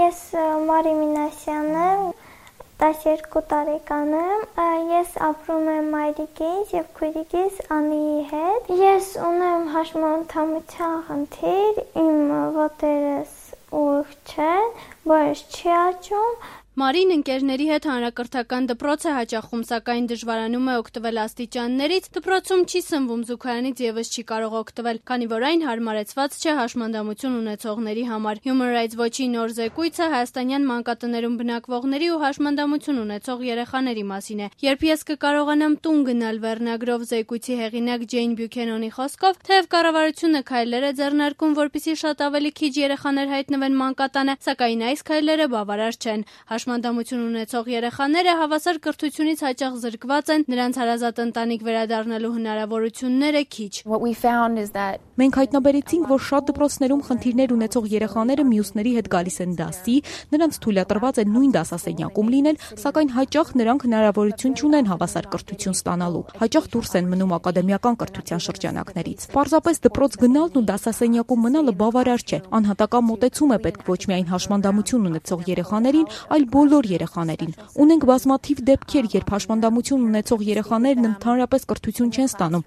Ես Մարի Մինասյանն եմ, 12 տարեկան եմ, ես ապրում եմ մայրիկիս և քույրիկիս Անիի հետ։ Ես ունեմ հաշմանդամության խնդիր, իմ ոտերս ուղիղ չեն, որս չի աճում։ Մարին ընկերների հետ հանրակրթական դպրոց է հաճախում, սակայն դժվարանում է օգտվել աստիճաններից, դպրոցում չի սնվում, զուգարանից ևս չի կարող օգտվել, քանի որ այն հարմարեցված չէ հաշմանդամություն ունեցողների համար։ Human Rights Watch-ի նոր զեկույցը հայաստանյան մանկատներում բնակվողների ու հաշմանդամություն ունեցող երեխաների մասին է։ Երբ ես կկարողանամ տուն գնալ վերնագրով զեկույցի հեղինակ Ջեյն Բյուքենոնի խոսքով, թեև կառավարությունը քայլեր է ձեռնարկում, որպեսզի շատ ավելի քիչ երեխաներ հայտնվեն մանկատանը, սակայն այս քայլերը բավարար չեն։ Հաշմանդամություն ունեցող երեխաները հավասար կրթությունից հաճախ զրկված են, նրանց հարազատ ընտանիք վերադառնալու հնարավորությունները քիչ։ Մենք հայտնաբերեցինք, որ շատ դպրոցներում խնդիրներ ունեցող երեխաները մյուսների հետ գալիս են դասի, նրանց թույլատրված է նույն դասասենյակում լինել, սակայն հաճախ նրանք հնարավորություն չունեն հավասար կրթություն ստանալու։ Հաճախ դուրս են մնում ակադեմիական կրթության շրջանակներից։ Պարզապես դպրոց գնալն ու դասասենյակում մնալը բավարար չէ։ Անհատական մոտեցում է պետք ոչ միայն հաշմանդամություն ունեցող երեխաներին, այլ բոլոր երեխաներին։ Ունենք բազմաթիվ դեպքեր, երբ հաշմանդամություն ունեցող երեխաներն ընդհանրապես կրթություն չեն ստանում։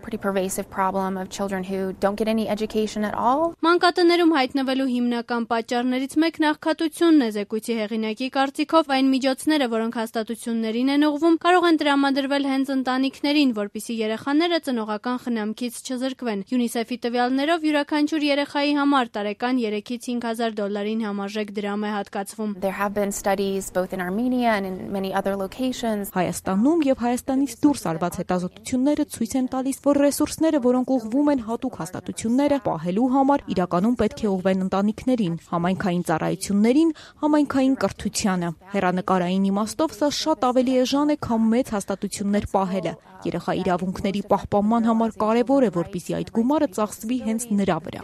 Մանկատներում հայտնվելու հիմնական պատճառներից մեկն աղքատությունն է, զեկույցի հեղինակի կարծիքով այն միջոցները, որոնք հաստատություններին են ուղղվում, կարող են տրամադրվել հենց ընտանիքներին, որպեսզի երեխաները ծնողական խնամքից չզրկվեն։ UNICEF-ի տվյալներով յուրաքանչյուր երեխայի համար տարեկան 3-ից 5,000 դոլարին համարժեք դրամ է հատկացվում։ Հայաստանում եւ Հայաստանից դուրս արված հետազոտությունները ցույց են տալիս, որ ռեսուրսները, որոնք ուղղվում են հատուկ հաստատությունները պահելու համար, իրականում պետք է ուղղվեն ընտանիքներին, համայնքային ծառայություններին, համայնքային կրթությանը։ Հեռանկարային իմաստով սա շատ ավելի էժան է, քան մեծ հաստատություններ պահելը։ Երեխա իրավունքների պահպանման համար կարևոր է, որպեսզի այդ գումարը ծախսվի հենց նրա վրա։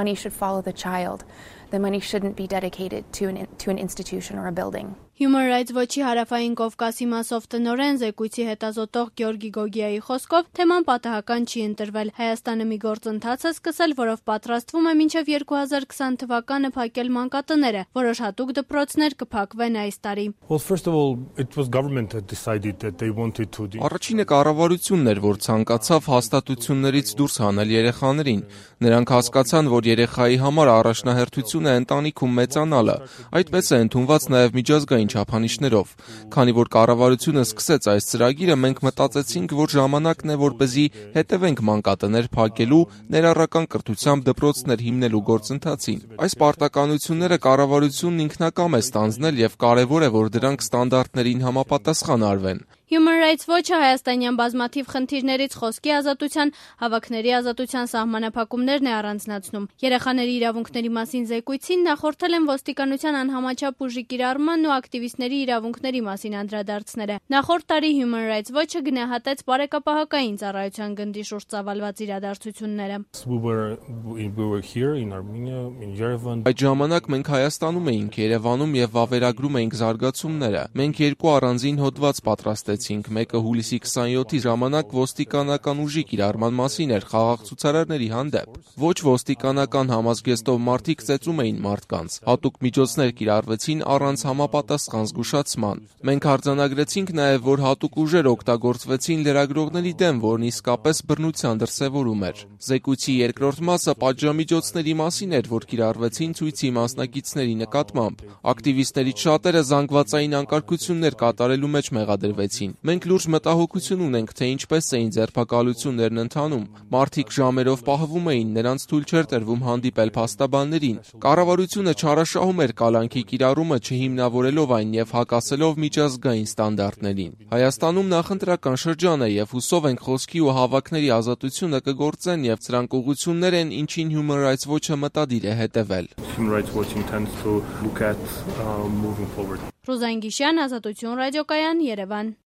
Human Rights Watch-ի հարավային Կովկասի մասով տնօրեն զեկույցի հետազոտող Գյորգի Գոգիայի խոսքով թեման պատահական չի ընտրվել։ Հայաստանը մի գործընթաց է սկսել, որով պատրաստվում է մինչև 2020 թվականը փակել մանկատները, որոշ հատուկ դպրոցներ կփակվեն այս տարի։ Առաջինը կառավարությունն էր, որ ցանկացավ հաստատություններից դուրս հանել երեխաներին։ Նրանք հասկացան, որ երեխայի համար առաջնահերթություն է ընտանիքում մեծանալը։ Այդպես է ընդունված նաև միջազգային չափանիշներով։ Քանի որ կառավարությունը սկսեց այս ծրագիրը, մենք մտածեցինք, որ ժամանակն է, որպեսզի հետևենք մանկատներ փակելու, ներառական կրթությամբ դպրոցներ հիմնելու գործընթացին։ Այս պարտականությունները կառավարությունն ինքնակամ է ստանձնել եւ կարեւոր է, որ դրանք ստանդարտներին համապատասխան արվեն։ Human Rights Watch-ը հայաստանյան բազմաթիվ խնդիրներից խոսքի ազատության, հավաքների ազատության սահմանափակումներն է առանձնացնում։ Երեխաների իրավունքների մասին զեկույցին նախորդել են ոստիկանության անհամաչափ ուժի կիրառման ու ակտիվիստների իրավունքների մասին անդրադարձները։ Նախորդ տարի Human Rights Watch-ը գնահատեց բարեկապահական ծառայության գնդի շուրջ ծավալված իրադարձությունները։ Այդ ժամանակ մենք Հայաստանում էինք, Երևանում եւ վավերագրում էինք զարգացումները։ Մենք երկու առանձին հոդված պատրաստեցինք։ Մեկը հուլիսի 27-ի ժամանակ ոստիկանական ուժի կիրառման մասին էր խաղաղ ցուցարարների հանդեպ։ Ոչ ոստիկանական համազգեստով մարդիկ ծեծում էին մարդկանց։ Հատուկ միջոցներ կիրառվեցին առանց համապատասխան զգուշացման։ Մենք արձանագրեցինք նաև, որ հատուկ ուժեր օգտագործվեցին լրագրողների դեմ, որն իսկապես բռնության դրսևորում էր։ Զեկույցի երկրորդ մասը պատժամիջոցների մասին էր, որ կիրառվեցին ցույցի մասնակիցների նկատմամբ։ Ակտիվիստներից շատերը զանգվածային անկարգություններ կատարելու մեջ մեղադրվեցին։ Մենք լուրջ մտահոգություն ունենք, թե ինչպես էին ձերբակալություններն ընթանում։ Մարդիկ ժամերով պահվում էին, նրանց թույլ չէր տրվում հանդիպել փաստաբաններին։ Կառավարությունը չարաշահում էր կալանքի կիրառումը, չհիմնավորելով այն եւ հակասելով միջազգային ստանդարտներին։ Հայաստանում նախընտրական շրջան է եւ հուսով ենք խոսքի ու հավաքների ազատությունը կգործեն եւ սրանք ուղղություններ են, ինչին Human Rights Watch-ը մտադիր է հետևել։ Ռուզան Գիշյան, Ազատություն ռադիոկայան, Երևան։